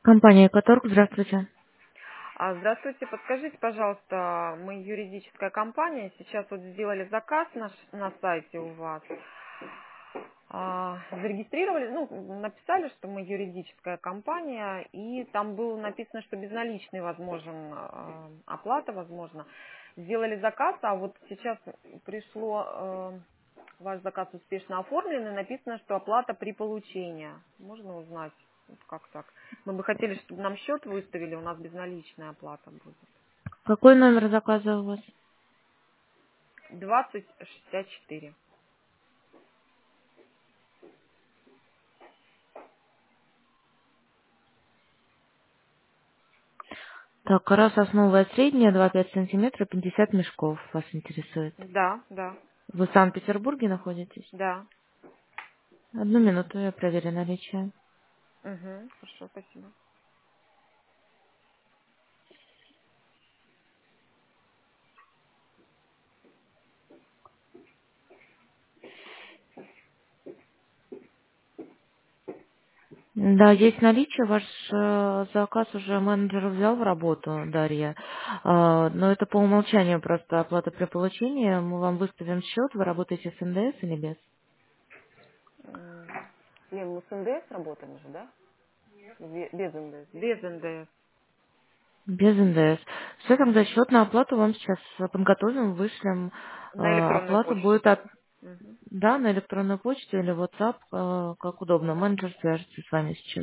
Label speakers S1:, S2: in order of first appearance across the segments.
S1: Компания «Экоторг», здравствуйте.
S2: Здравствуйте, подскажите, пожалуйста, мы юридическая компания, сейчас вот сделали заказ на сайте у вас, зарегистрировали, написали, что мы юридическая компания, и там было написано, что безналичный возможен, оплата возможна. Сделали заказ, а вот сейчас пришло, ваш заказ успешно оформлен, и написано, что оплата при получении. Можно узнать, вот как так? Мы бы хотели, чтобы нам счет выставили, у нас безналичная оплата будет.
S1: Какой номер заказа у вас?
S2: 2064.
S1: Так, кора сосновая средняя, 2,5 сантиметра, 50 мешков вас интересует.
S2: Да, да,
S1: Вы в Санкт-Петербурге находитесь?
S2: да.
S1: Одну минуту, я проверю наличие.
S2: Угу, хорошо, спасибо.
S1: Да, есть наличие. Ваш заказ уже менеджер взял в работу, Дарья. Но это по умолчанию просто оплата при получении. Мы вам выставим счет. Вы работаете с НДС или без?
S2: Лен, мы с НДС работаем же, да? Без НДС. Без НДС.
S1: Без НДС. Все, тогда счет на оплату вам сейчас подготовим, вышлем.
S2: На электронную
S1: Оплата
S2: почту.
S1: будет от,
S2: Угу.
S1: да, на электронную почту или WhatsApp, как удобно. Менеджер свяжется с вами сейчас.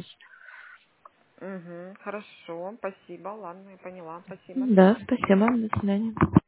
S2: Угу, хорошо, спасибо, ладно, я поняла, спасибо.
S1: Да, спасибо. До свидания.